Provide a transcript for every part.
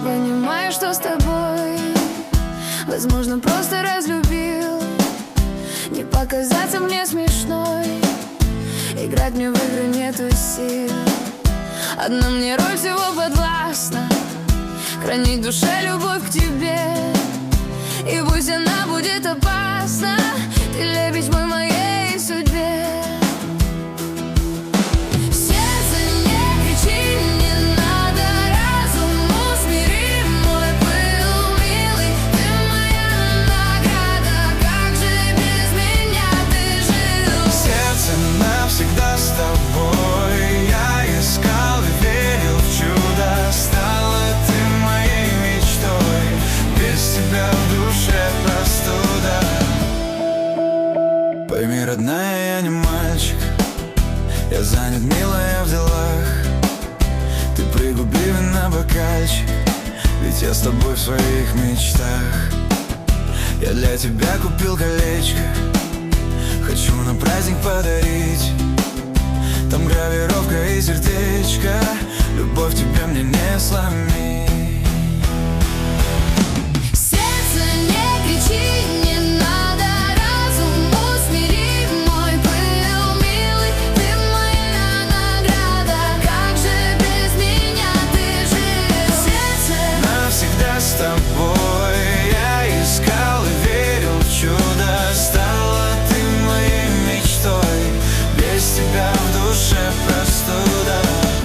понимаю, что с тобой. Возможно, просто разлюбил. Не показаться мне смешной, играть мне в игры нету сил. Одна мне роль всего подвластна, хранить в душе любовь к тебе. И пусть она будет опасна, ты лебедь мой моей судьбе. Сердце, не кричи, не надо, разум усмири мой пыл, милый. Ты моя награда, как же без меня ты жил? Сердце навсегда с тобой, я искал и верил в чудо. Стала ты моей мечтой, без тебя в душе простуда. Пойми, родная, я не мальчик, я занят, милая, в делах. Ты пригуби вина бокальчик, ведь я с тобой в своих мечтах. Я для тебя купил колечко, хочу на праздник подарить. Там гравировка и сердечко, любовь тебе мне не сломить. Сердце, не кричи, не надо, разум усмири мой пыл, милый. Ты моя награда, как же без меня ты жил? Сердце, Навсегда с тобой, я искал и верил в чудо. Стала ты моей мечтой, без тебя в душе простуда.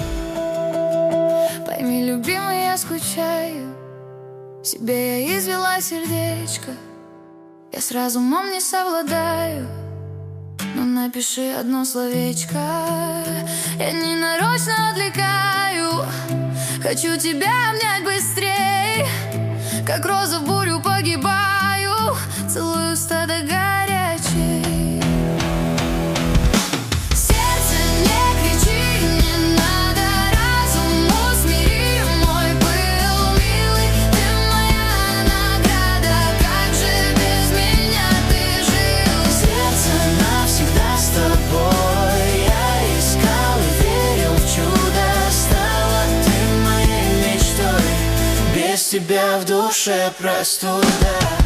пойми, любимый, я скучаю, себе я извела сердечко. Я с разумом не совладаю, но напиши одно словечко. Я не нарочно отвлекаю, хочу тебя обнять быстрей. Как роза в бурю погибаю, целую стадо горячей. Сердце, не кричи, не надо, разум усмири мой пыл, милый. Ты моя награда, как же без меня ты жил? Сердце навсегда с тобой, я искал и верил в чудо. Стала ты моей мечтой, без тебя в душе простуда.